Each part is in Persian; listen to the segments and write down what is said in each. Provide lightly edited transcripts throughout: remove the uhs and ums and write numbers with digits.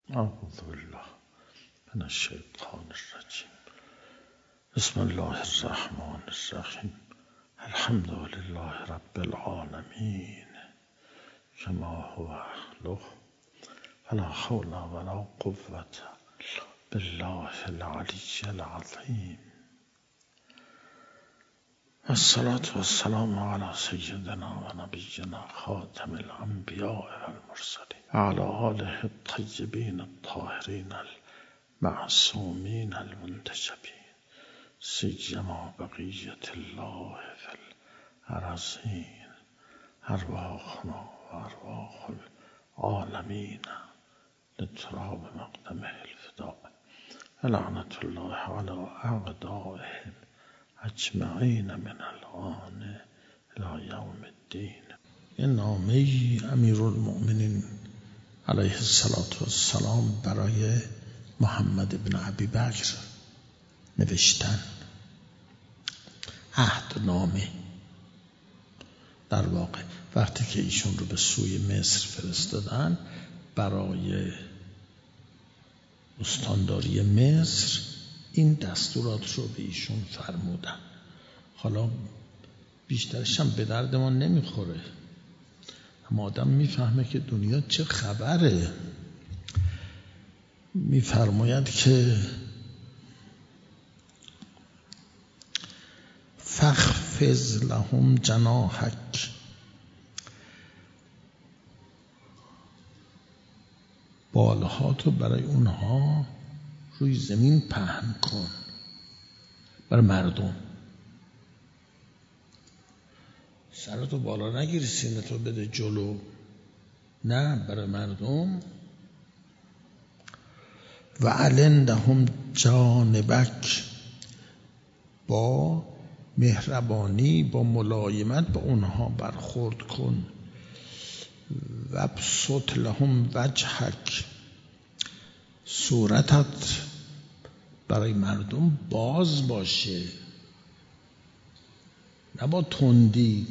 اعوذ بالله من الشیطان الرجیم. بسم الله الرحمن الرحیم. الحمد لله رب العالمین کما هو اهله ولا حول ولا قوة بالله العلی العظیم. الصلاة والسلام على سيدنا ونبينا خاتم الأنبياء والمرسلين وعلى آله الطيبين الطاهرين المعصومين المنتجبين سيما بقية الله في الأرضين أرواحنا وأرواح العالمين لتراب مقدمه الفداء لعنة الله على أعدائهم اجمعین من الآن الی یوم الدین. این نامه امیرالمؤمنین علیه السلام برای محمد بن ابی بکر نوشتن. عهدنامه در واقع وقتی که ایشون رو به سوی مصر فرستادن برای استانداری مصر این دستورات رو به ایشون فرمودن. حالا بیشترش هم به درد ما نمیخوره، اما آدم میفهمه که دنیا چه خبره. میفرماید که فاخفض لهم جناحک، بالهاتو برای اونها روی زمین پهن کن. برای مردم سرتو بالا نگیری، سینتو بده جلو، نه، برای مردم. و علندهم جانبک، با مهربانی با ملایمت با اونها برخورد کن. و ابسط لهم وجهک، صورتت برای مردم باز باشه، نه با تندی.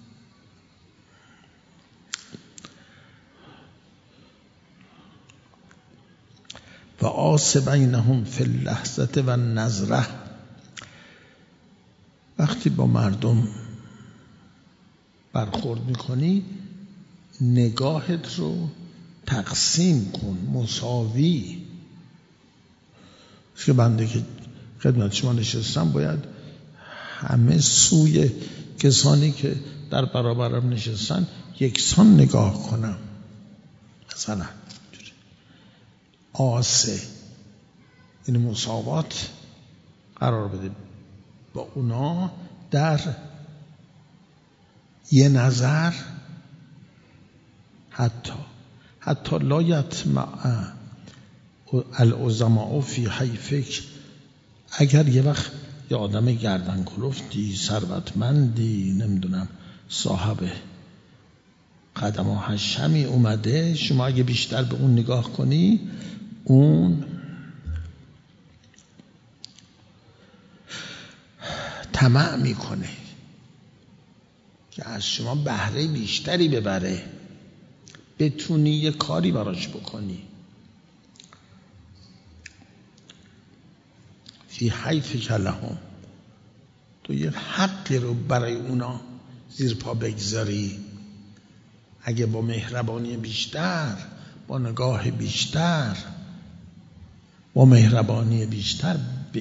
و عاص بینهم فی اللحظة و النظرة، وقتی با مردم برخورد میکنی نگاهت رو تقسیم کن، مساوی. که بنده که خدمت شما نشستم باید همه سوی کسانی که در برابرم نشستن یکسان نگاه کنم. مثلا آسه این مساوات قرار بده با اونا در یه نظر. حتی لا یطمع العظماء فی حیفک، اگر یه وقت یه آدم گردن کلفتی، ثروتمندی، نمیدونم صاحب قدم و حشمی اومده، شما اگه بیشتر به اون نگاه کنی اون طمع میکنه که از شما بهره بیشتری ببره، بتونی یه کاری براش بکنی. فی حیفک لهم، تو یه حقی رو برای اونا زیر پا بگذاری. اگه با مهربانی بیشتر، با نگاه بیشتر، با مهربانی بیشتر به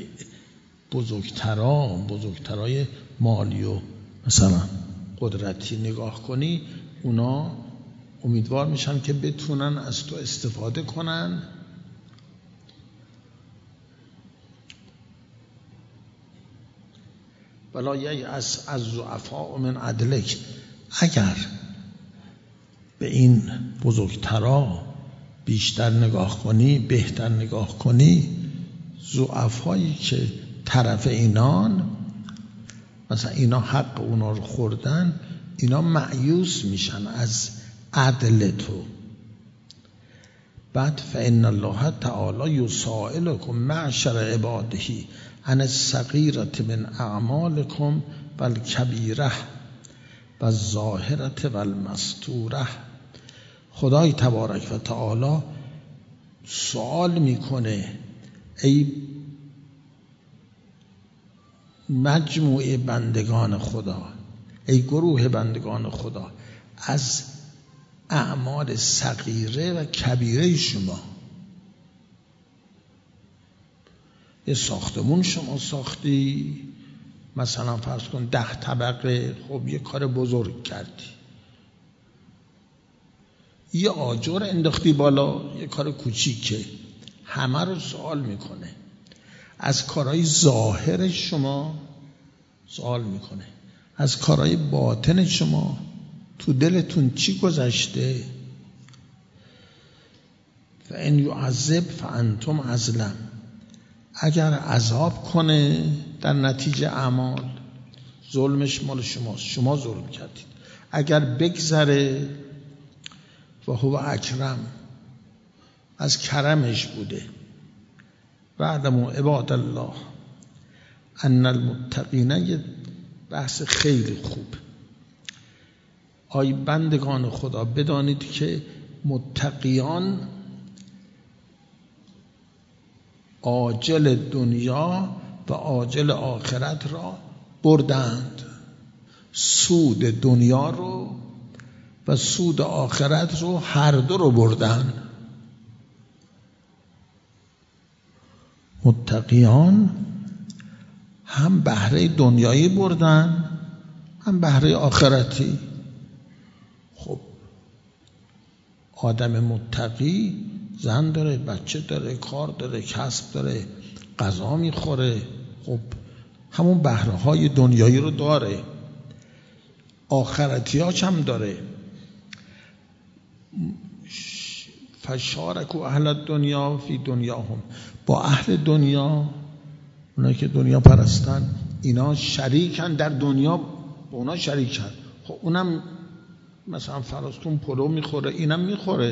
بزرگترای مالی و مثلا قدرتی نگاه کنی، اونا امیدوار میشن که بتونن از تو استفاده کنن. ولا یأس الضعفاء من عدلک، اگر به این بزرگترا بیشتر نگاه کنی، بهتر نگاه کنی، ضعفایی که طرف اینان، مثلا اینا حق اونا رو خوردن، اینا مایوس میشن از عدل تو. بعد فإن الله تعالی یسائلکم معشر عباده عن الصغیرة من اعمالکم و الکبیرة و الظاهرة و المستورة. خدای تبارک و تعالی سوال میکنه ای مجموعه بندگان خدا، ای گروه بندگان خدا، از اعمال صغیره و کبیره شما. یه ساختمون شما ساختی، مثلا فرض کن 10 طبقه، خب یه کار بزرگ کردی. یه آجر انداختی بالا، یه کار کوچیکه. همه رو سوال میکنه. از کارهای ظاهر شما سوال میکنه، از کارهای باطن شما تو دلتون چی گذشته. فإن یعذب فأنتم أظلم، اگر عذاب کنه در نتیجه اعمال، ظلمش مال شماست، شما ظلم کردید. اگر بگذره و هو اکرم، از کرمش بوده. بعدمو عباد الله ان المتقین، یه بحث خیلی خوب. آی بندگان خدا، بدانید که متقیان عاجل دنیا و عاجل آخرت را بردند. سود دنیا رو و سود آخرت رو، هر دو رو بردن. متقیان هم بهره دنیایی بردن، هم بهره آخرتی. خب آدم متقی زن داره، بچه داره، کار داره، کسب داره، غذا میخوره، خب همون بهره های دنیایی رو داره، آخرتیاش هم داره. فشارکوا اهل الدنیا فی دنیاهم، با اهل دنیا، اونایی که دنیا پرستن، اینا شریکن در دنیا، با اونا شریکن. خب اونم مثلا فرض کن پلو میخوره، اینم میخوره،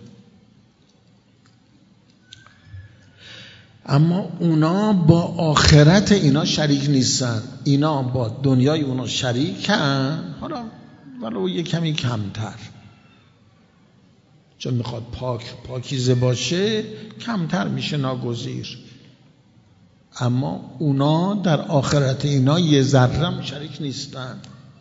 اما اونا با آخرت اینا شریک نیستن. اینا با دنیای اونا شریکن، حالا ولو یه کمی کمتر، چون میخواد پاکیزه باشه کمتر میشه ناگزیر. اما اونا در آخرت اینا یه ذره شریک نیستن.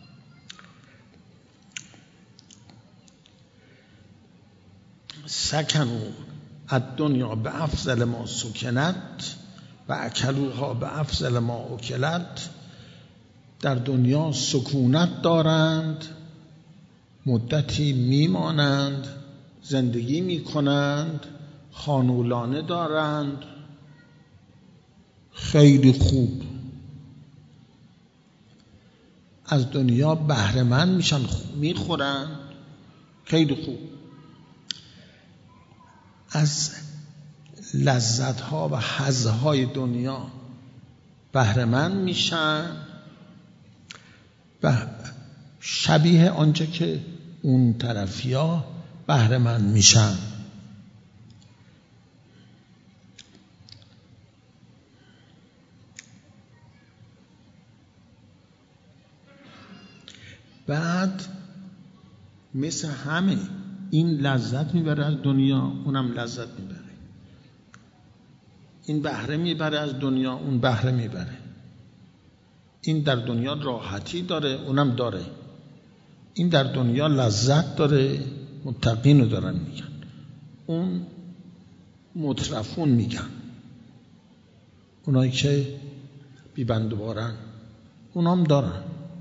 سکنوا الدنیا بافضل ما سکنت و اکلوها بافضل ما اکلت، در دنیا سکونت دارند، مدتی میمانند، زندگی میکنند، خانولانه دارند، خیلی خوب، از دنیا بهره مند میشن، میخورن، خیلی خوب، از لذت‌ها و حظ‌های دنیا بهره مند میشن و شبیه آنچه که اون طرفیا بهره مند میشن. بعد مثل همه این لذت میبره از دنیا، اونم لذت میبره. این بهره میبره از دنیا، اون بهره میبره. این در دنیا راحتی داره، اونم داره. این در دنیا لذت داره، متقین رو دارن میگن. اون مترفون میگن، اونایی که بی‌بندوبارن، اونام دارن.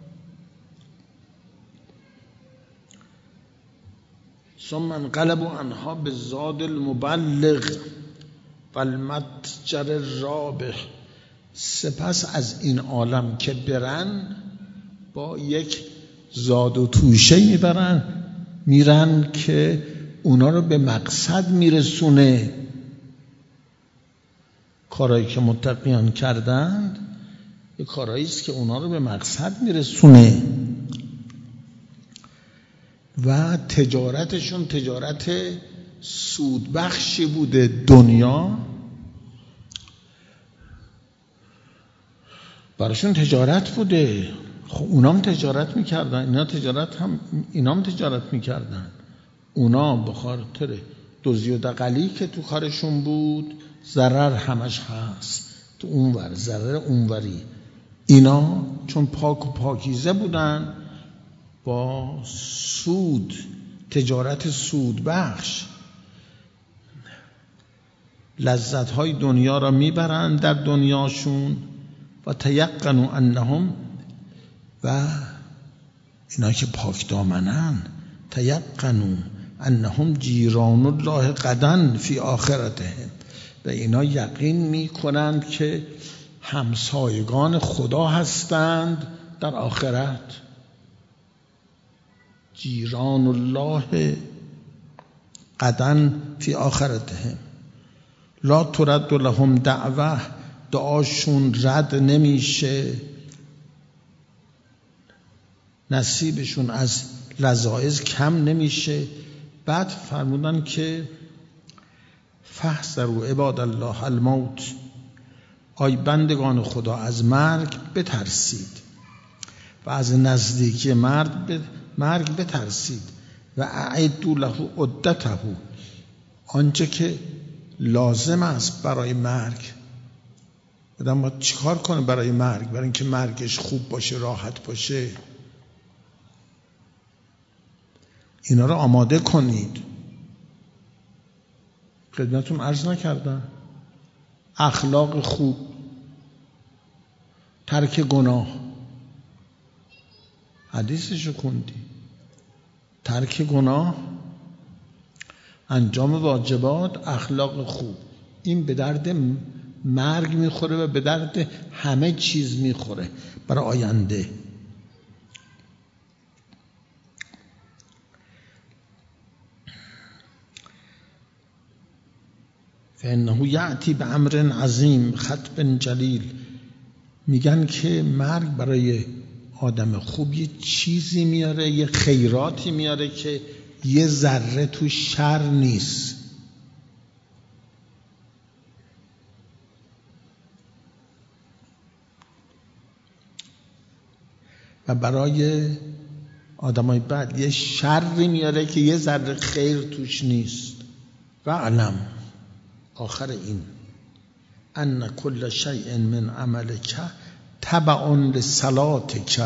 ثم انقلبوا عنها بالزاد المبلغ و المتجر الرابح، سپس از این عالم که برن با یک زاد و توشه میرن که اونا رو به مقصد میرسونه. کارهایی که متقیان کردند یه کارهایی است که اونا رو به مقصد میرسونه و تجارتشون تجارت سودبخشی بوده. دنیا براشون تجارت بوده. خب اونام تجارت میکردن، اینام تجارت میکردن. اونا به خاطر دزدی و دغلی که تو کارشون بود، ضرر همش هست تو اونور، ضرر اونوری. اینا چون پاک و پاکیزه بودن، با سود، تجارت سود بخش، لذت‌های دنیا را میبرند در دنیاشون. و تیقنوا انهم، و اینا که پاک دامنن، تیقنوا انهم جیران الله غدا فی آخرتهم، و اینا یقین میکنند که همسایگان خدا هستند در آخرت. جیران الله غدا فی آخرتهم لا ترد لهم دعوه، دعاشون رد نمیشه، نصیبشون از لذائذ کم نمیشه. بعد فرمودن که فاحذروا عباد الله الموت، آی بندگان خدا از مرگ بترسید، و از نزدیکی مرگ بترسید. و اعدوا له عدته، آنچه که لازم است برای مرگ. آدم باید چیکار کنه برای مرگ؟ برای اینکه مرگش خوب باشه، راحت باشه، اینا رو آماده کنید. خدمتتون عرض نکردم اخلاق خوب، ترک گناه، حدیثشو خوندی، ترک گناه، انجام واجبات، اخلاق خوب. این به درد مرگ میخوره و به درد همه چیز میخوره برای آینده. فانه یأتی بامر عظیم خطب جلیل، میگن که مرگ برای آدم خوب یه چیزی میاره، یه خیراتی میاره که یه ذره تو شر نیست. و برای آدمای بد یه شری میاره که یه ذره خیر توش نیست. و علم، آخر این، ان کل شیء من عملک تبع لصلاتک،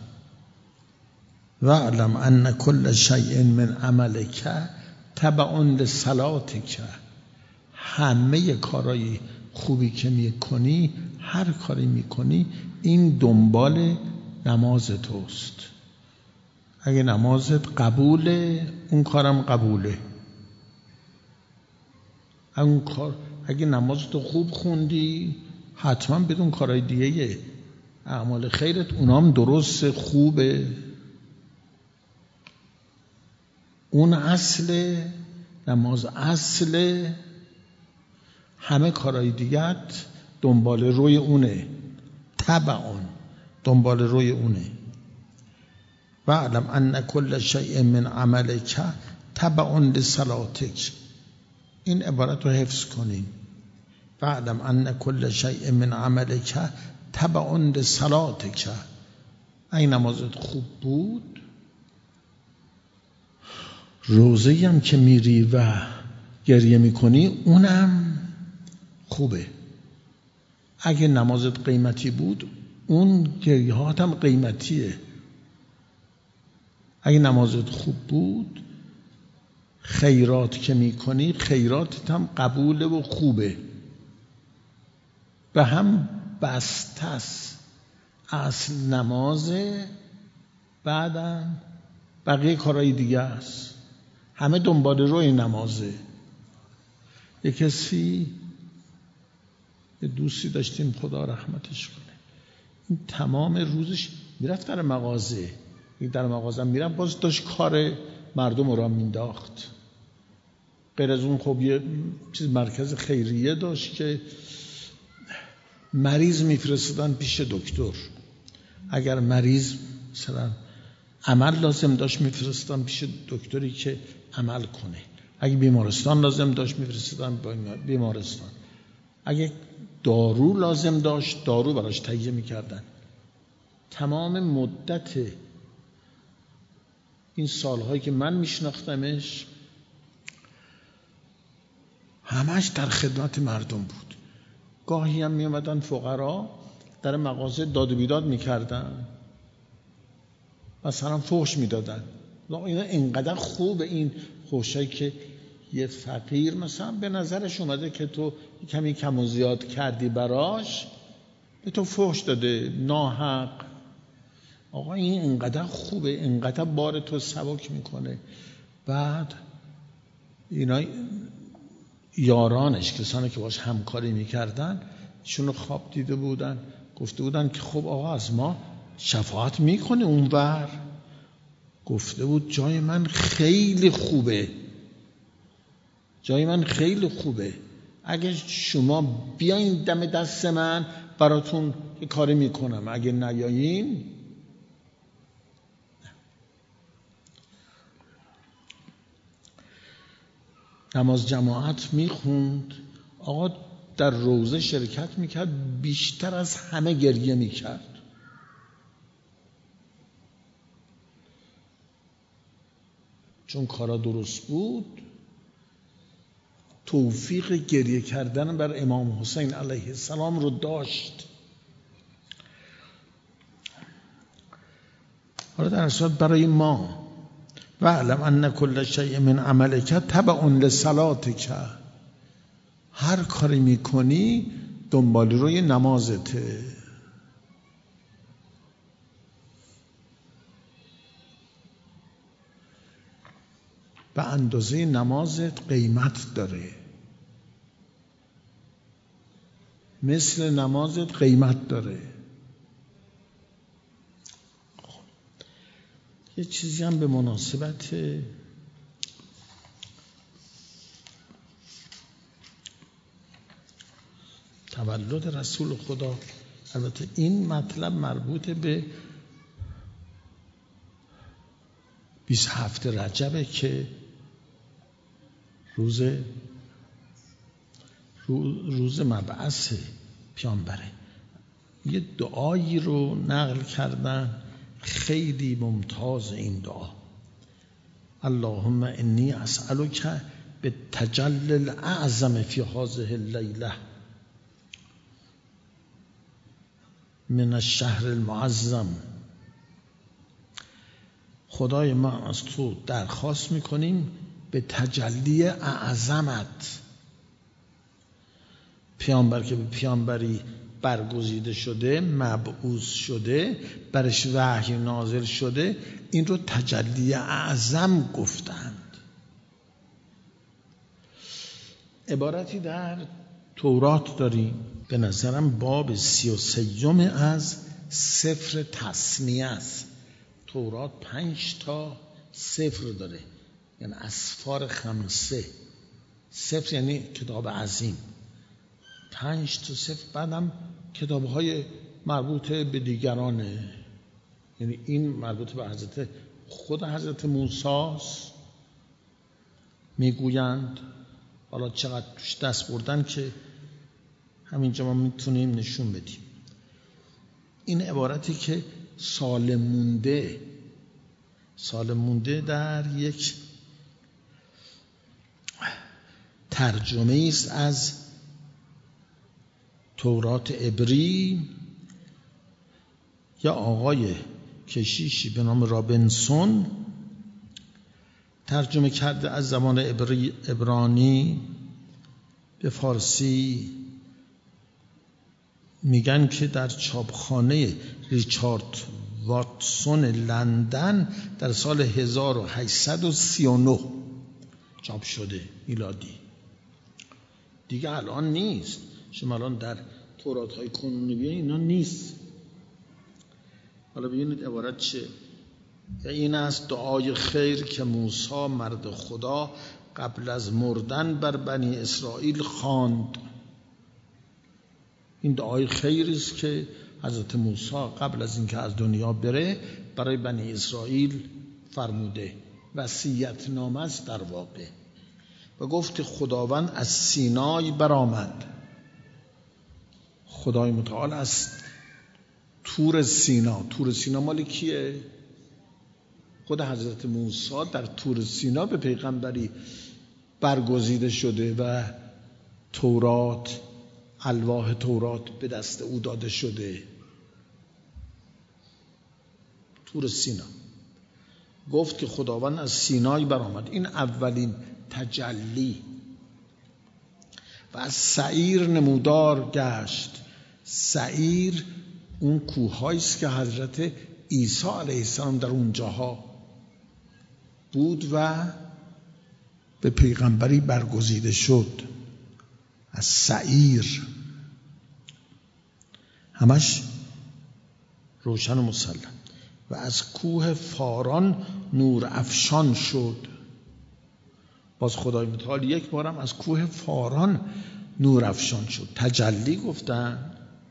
و علم ان کل شیء من عملک تبع لصلاتک. همه کارهای خوبی که میکنی، هر کاری میکنی، این دنبال نماز توست. اگه نمازت قبوله، اون کارم قبوله. اگه نمازتو خوب خوندی، حتما بدون کارهای دیگه اعمال خیرت اونام درست، خوبه. اون اصل نماز، اصل همه کارهای دیگت دنبال روی اونه، تبعون، دنبال روی اونه. و علم ان کل شیء من عملک تبع لصلاتک. این عبارت رو حفظ کنیم. و علم ان کل شیء من عملک تبع لصلاتک. این نمازت خوب بود، روزه‌ای هم که میری و گریه میکنی اونم خوبه. اگه نمازت قیمتی بود، اون گریهات هم قیمتیه. اگه نمازت خوب بود، خیرات که میکنی، خیراتت هم قبوله و خوبه. و هم بسته است، اصل نمازه، بعدم بقیه کارهای دیگه است، همه دنبال روی نمازه. یه کسی، یه دوستی داشتیم، خدا رحمتش کنه، این تمام روزش میرفت در مغازه، در مغازه میرفت، باز داشت کار مردم رو مینداخت. غیر از اون خب یه چیز مرکز خیریه داشت که مریض میفرستادن پیش دکتر. اگر مریض مثلا عمل لازم داشت، میفرستادن پیش دکتری که عمل کنه. اگه بیمارستان لازم داشت، میفرستادن بیمارستان. اگه دارو لازم داشت، دارو براش تهیه میکردن. تمام مدت این سالهایی که من میشناختمش، همش در خدمت مردم بود. گاهی هم می اومدن فقرا در مغازه داد و بیداد میکردن، مثلا فحش میدادن. اینا اینقدر خوبه این فحشایی که یه فقیر مثلا به نظرش اومده که تو کمی کم و زیاد کردی براش، به تو فحش داده ناحق. آقا این اینقدر خوبه، اینقدر بار تو سبک میکنه. بعد اینا یارانش، کسانی که باش همکاری میکردن، ایشونو خواب دیده بودن، گفته بودن که خب آقا از ما شفاعت میکنه اونور. گفته بود جای من خیلی خوبه، جای من خیلی خوبه، اگه شما بیاین دم دست من براتون یه کاری میکنم، اگه نیایین. نماز جماعت میخوند، آقا در روزه شرکت میکرد، بیشتر از همه گریه میکرد. چون کارا درست بود، توفیق گریه کردن بر امام حسین علیه السلام رو داشت. حالا در صورت برای ما وَاعْلَمْ أَنَّ كُلَّ شَيْءٍ مِنْ عَمَلِكَ تَبَعٌ لِصَلَاتِكَ. هر کاری میکنی دنبال روی نمازته. به اندازه نمازت قیمت داره، مثل نمازت قیمت داره. یه چیزی هم به مناسبت تولد رسول خدا، البته این مطلب مربوط به 27 رجبه که روز مبعث پیامبره. یه دعایی رو نقل کردن خیلی ممتاز. این دعا: اللهم انی اسألک بالتجلی الاعظم فی هذه اللیله من الشهر المعظم. خدای ما از تو درخواست میکنیم به تجلی اعظمت. پیامبر که به پیامبری برگزیده شده، مبعوث شده، برش وحی نازل شده، این رو تجلی اعظم گفتند. عبارتی در تورات داریم، به نظرم باب 33 از سفر تثنیه است. تورات 5 تا سفر داره، یعنی اسفار 5. سفر یعنی کتاب عظیم، 5 تا سفر. بعدم کتاب‌های مربوط به دیگرانه، یعنی این مربوط به خود حضرت موسی است. میگویند حالا چقدر توش دست بردن که همینجا ما میتونیم نشون بدیم. این عبارتی که سال مونده در یک ترجمه است از تورات عبری. یا آقای کشیشی به نام رابنسون ترجمه کرده از زبان عبرانی به فارسی. میگن که در چاپخانه ریچارد واتسون لندن در سال 1839 چاپ شده میلادی. دیگه الان نیست. شما الان در تورات‌های کنونی بیاین اینا نیست. حالا ببینید عبارت چه. این است دعای خیر که موسی مرد خدا قبل از مردن بر بنی اسرائیل خواند. این دعای خیری است که حضرت موسی قبل از اینکه از دنیا بره برای بنی اسرائیل فرموده. وصیت نامه است در واقع. و گفت خداوند از سینای برآمد. خدای متعال از طور سینا مال کیه؟ خود حضرت موسی در طور سینا به پیغمبری برگزیده شده و تورات، الواح تورات به دست او داده شده. طور سینا گفت که خداوند از سینای برآمد. این اولین تجلی. و از سعیر نمودار گشت. سعیر اون کوه‌هایی است که حضرت عیسی علیه السلام در اونجاها بود و به پیغمبری برگزیده شد. از سعیر همش روشن و مسلم. و از کوه فاران نور افشان شد. باز خدای متعال یک بارم از کوه فاران نور افشان شد. تجلی گفتن.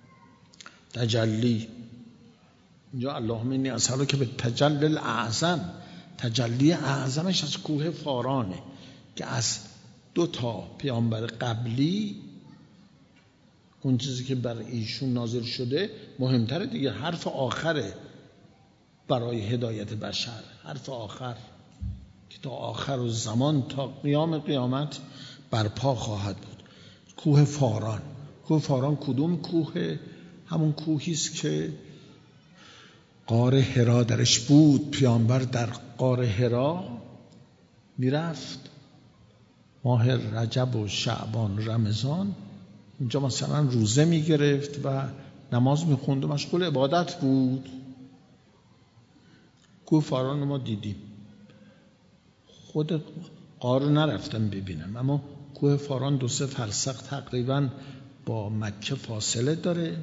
تجلی اینجا اللهم انی اسألک به تجلی الاعظم. تجلی اعظمش از کوه فارانه که از 2 پیامبر قبلی اون چیزی که بر ایشون نازل شده مهمتره دیگه. حرف آخره برای هدایت بشر. حرف آخر که تا آخر الزمان، تا قیام قیامت برپا خواهد بود. کوه فاران. کوه فاران کدوم کوه؟ همون کوهی است که غار حرا درش بود. پیامبر در غار حرا میرفت ماه رجب و شعبان رمضان. اونجا مثلا روزه میگرفت و نماز میخوند و مشغول عبادت بود. کوه فاران ما دیدیم. خود غار نرفتم ببینم، اما کوه فاران 2-3 فرسخ تقریبا با مکه فاصله داره.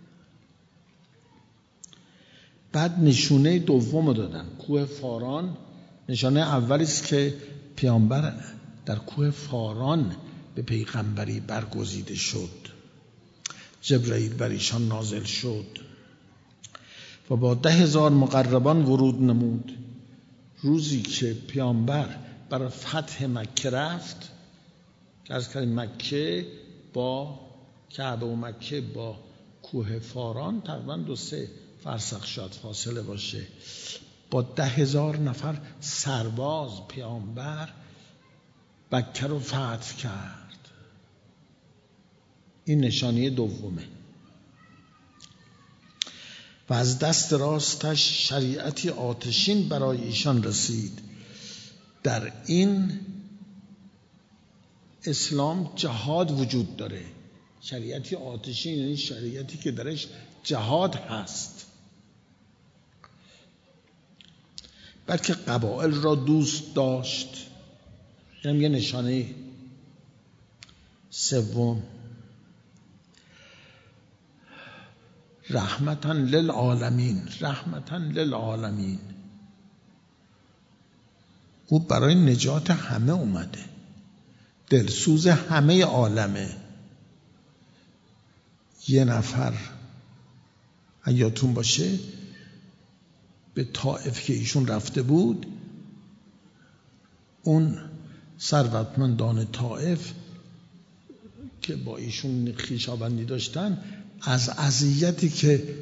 بعد نشونه دوم دادن. کوه فاران نشانه اولی است که پیامبر در کوه فاران به پیغمبری برگزیده شد. جبرئیل بر ایشان نازل شد و با 10,000 مقربان ورود نمود. روزی که پیامبر برای فتح مکه رفت، که از کردیم مکه با کعبه و مکه با کوه فاران تقریبا 2-3 فرسخ شاید فاصله باشه، با 10,000 نفر سرباز پیامبر مکه رو فتح کرد. این نشانه دومه. و از دست راستش شریعتی آتشین برای ایشان رسید. در این اسلام جهاد وجود داره. شریعتی آتشین یعنی شریعتی که درش جهاد هست. بلکه قبائل را دوست داشت. یعنی یه نشانه سوم. رحمتاً للعالمین. رحمتاً للعالمین. او برای نجات همه اومده. دلسوز همه عالمه. یه نفر یادتون باشه به طائف که ایشون رفته بود، اون ثروتمندان طائف که با ایشون خویشاوندی داشتن، از اذیتی که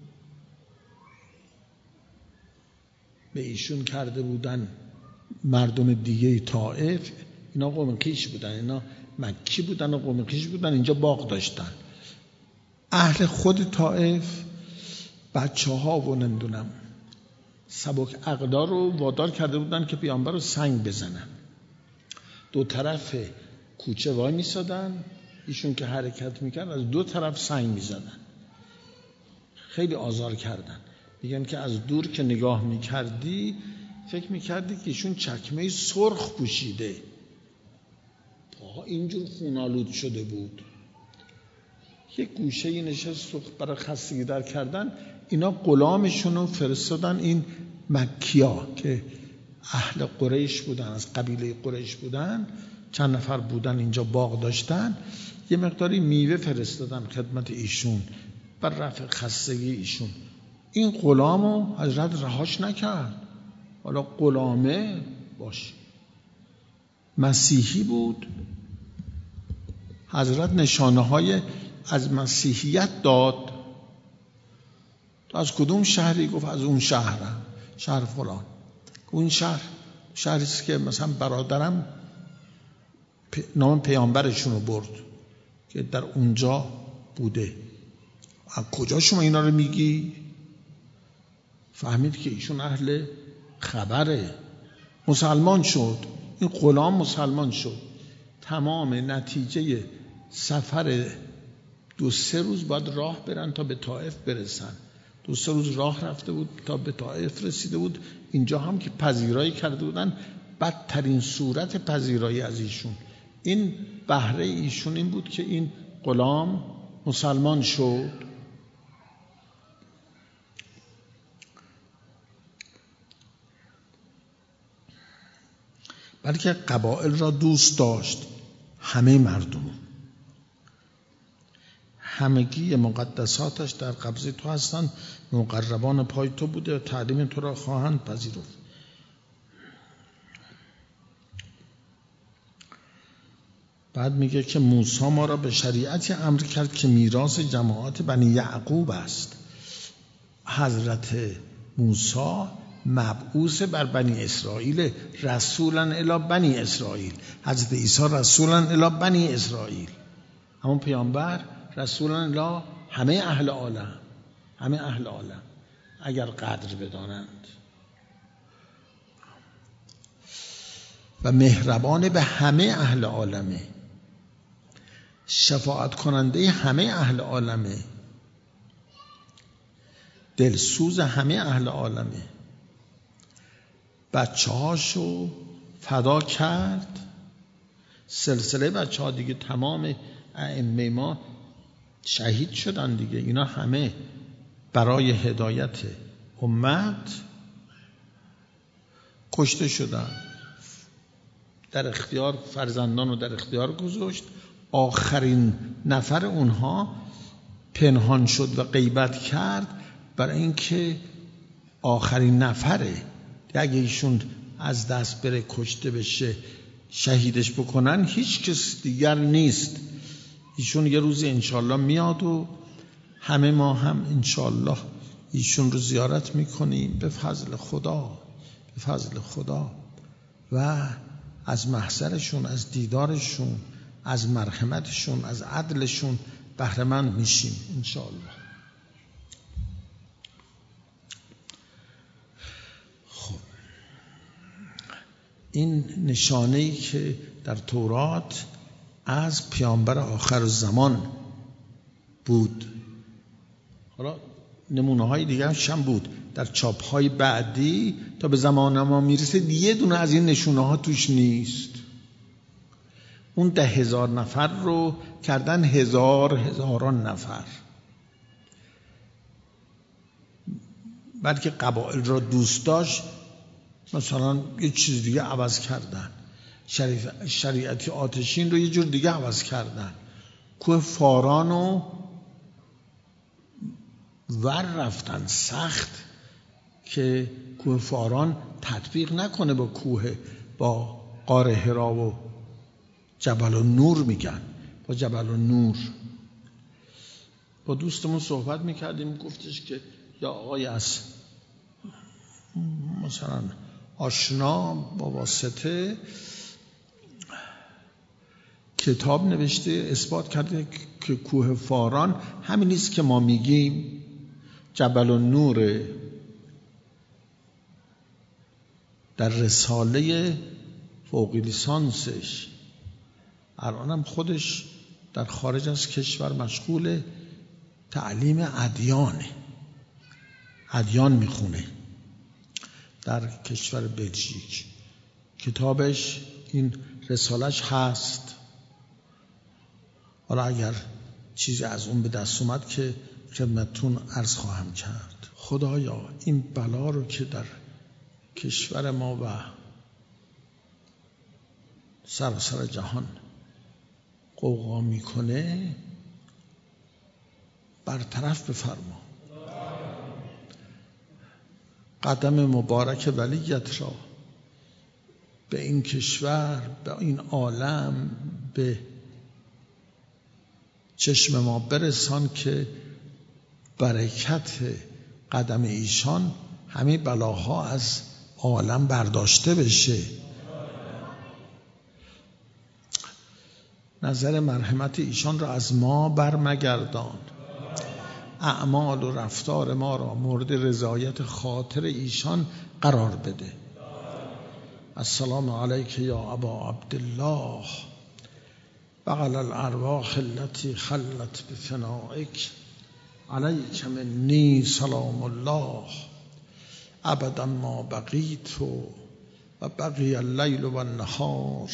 به ایشون کرده بودن مردم دیگه طائف، اینا قوم خویش بودن، اینا مکی بودن و قوم خویش بودن، اینجا باغ داشتن. اهل خود طائف بچه ها و نمیدونم سبک اقدار رو وادار کرده بودن که پیامبر رو سنگ بزنن. 2 طرف کوچه وای میسادن، ایشون که حرکت میکرد از 2 طرف سنگ میزدن. خیلی آزار کردن. میگن که از دور که نگاه میکردی فکر میکردی که ایشون چکمه سرخ پوشیده، پاها اینجور خونالود شده بود. یک گوشه نشست برای خستگی در کردن. اینا غلامشون رو فرستادن، این مکیا که اهل قریش بودن، از قبیله قریش بودن، چند نفر بودن اینجا باغ داشتن، یه مقداری میوه فرستادن خدمت ایشون بر رفع خستگی ایشون. این غلامو حضرت رهاش نکرد. حالا غلامه باش، مسیحی بود، حضرت نشانه های از مسیحیت داد. تو از کدوم شهری؟ گفت از اون شهرم، شهر فلان. اون شهری است که مثلا برادرم نام پیامبرشون رو برد. که در اونجا بوده. از کجا شما اینا رو میگی؟ فهمید که ایشون اهل خبره. مسلمان شد، این غلام مسلمان شد. تمام نتیجه سفر 2-3 روز باید راه برن تا به طائف برسن. 2-3 روز راه رفته بود تا به طائف رسیده بود. اینجا هم که پذیرایی کرده بودن، بدترین صورت پذیرایی از ایشون. این بهره ایشون این بود که این غلام مسلمان شد. بلکه قبایل را دوست داشت، همه مردم. همگی مقدساتش در قبضه تو هستند، مقربان پای تو بوده و تعلیم تو را خواهند پذیرفت. بعد میگه که موسی ما را به شریعتی امر کرد که میراث جماعت بنی یعقوب است. حضرت موسی مبعوث بر بنی اسرائیل، رسولا الی بنی اسرائیل. حضرت عیسی رسولا الی بنی اسرائیل، همون پیامبر رسولا الی همه اهل عالم. همه اهل عالم اگر قدر بدانند. و مهربان به همه اهل عالمه، شفاعت کننده همه اهل عالمه، دلسوز همه اهل عالمه. بچه هاشو فدا کرد. سلسله بچه ها دیگه تمام ائمه ما شهید شدن دیگه. اینا همه برای هدایت امت کشته شدن. در اختیار فرزندان رو در اختیار گذاشت. آخرین نفر اونها پنهان شد و غیبت کرد برای اینکه آخرین نفره. اگه ایشون از دست بره، کشته بشه، شهیدش بکنن، هیچ کس دیگر نیست. ایشون یه روزی انشالله میاد و همه ما هم انشالله ایشون رو زیارت میکنیم به فضل خدا، به فضل خدا، و از محضرشون، از دیدارشون، از مرحمتشون، از عدلشون بهره‌مند میشیم انشالله. خب این نشانه‌ای که در تورات از پیامبر آخر الزمان بود. حالا نمونه‌های دیگه هم بود در چاپ‌های بعدی. تا به زمان ما میرسه یه دونه از این نشونه‌ها توش نیست. اون 10,000 نفر رو کردن هزاران نفر. بلکه قبایل را دوست داشت، مثلا یه چیز دیگه عوض کردن. شریعتی آتشین رو یه جور دیگه عوض کردن. کوه فاران رو ور رفتن سخت که کوه فاران تطبیق نکنه با با غار حرا و جبل النور. میگن با جبل النور. با دوستمون صحبت میکردیم، گفتش که یا آقای از مثلا آشنا با واسطه کتاب نوشته، اثبات کرده که کوه فاران همین نیست که ما میگیم. جبل النور در رساله فوق لیسانسش الانم خودش در خارج از کشور مشغول تعلیم ادیان میخونه در کشور بلژیک. کتابش این رسالش هست. حالا اگر چیزی از اون به دست اومد که خدمتتون عرض خواهم کرد. خدایا این بلا رو که در کشور ما و سراسر جهان قوقا میکنه برطرف بفرما. قدم مبارک ولیت را به این کشور، به این عالم، به چشم ما برسان که برکت قدم ایشان همه بلاها از عالم برداشته بشه. نظر مرحمت ایشان را از ما برمگردان، اعمال و رفتار ما را مورد رضایت خاطر ایشان قرار بده. السلام علیک یا ابا عبدالله، بغل الارواح التي خلت بفنائک، علیک منی سلام الله ابدا ما بقیت و بقی اللیل و النهار،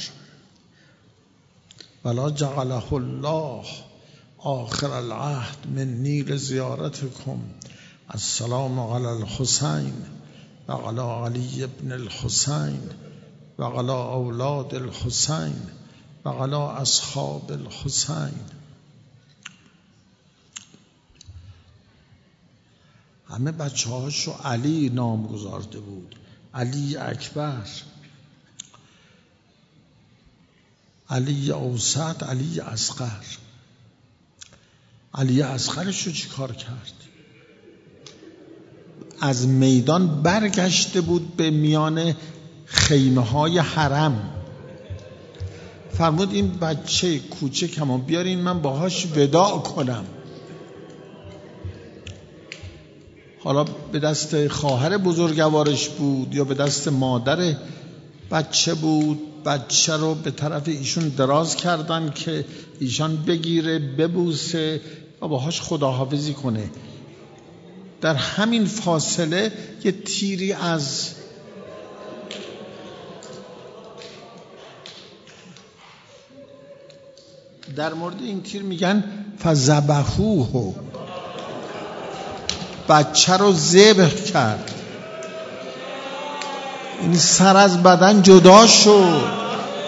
ولا جعله الله آخر العهد منی لزیارتکم. السلام علی الحسین و علی علی ابن الحسین و علی اولاد الحسین و علی اصحاب الحسین. همه بچه هاشو علی نام گذارده بود، علی اکبر، علی اوسط، علی اصغر. علی اصغرشو چی کار کرد؟ از میدان برگشته بود به میان خیمه های حرم، فرمود این بچه کوچکمو بیارین من باهاش وداع کنم. حالا به دست خواهر بزرگوارش بود یا به دست مادر بچه بود، بچه رو به طرف ایشون دراز کردن که ایشان بگیره ببوسه و باهاش خداحافظی کنه. در همین فاصله یه تیری از در مورد این تیر میگن فذبحوه، بچه رو ذبح کرد، این سر از بدن جدا شد.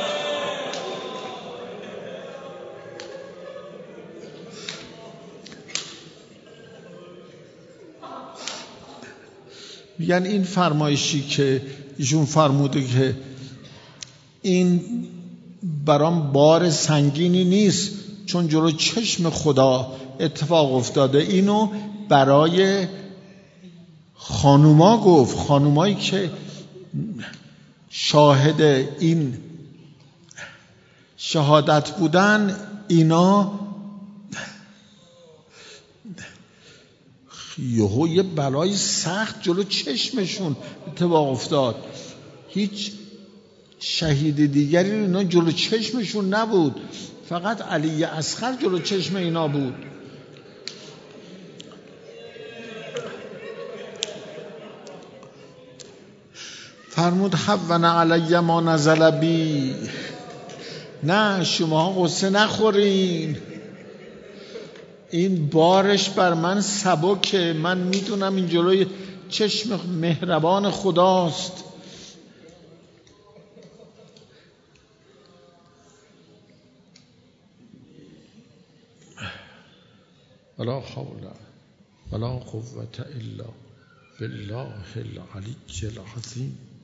میگن این فرمایشی که ایشون فرموده که این برام بار سنگینی نیست چون جلو چشم خدا اتفاق افتاده، اینو برای خانوما گفت، خانومایی که شاهد این شهادت بودن، اینا یه بلای سخت جلو چشمشون اتفاق افتاد. هیچ شهید دیگری اینا جلو چشمشون نبود، فقط علی اصغر جلو چشم اینا بود. فرمود حون علی ما نزل بی، نه شما قصه نخورین، این بارش بر من سبکه، من میدونم این جلوی چشم مهربان خداست. ولا حول ولا قوة الا بالله العلی العظیم.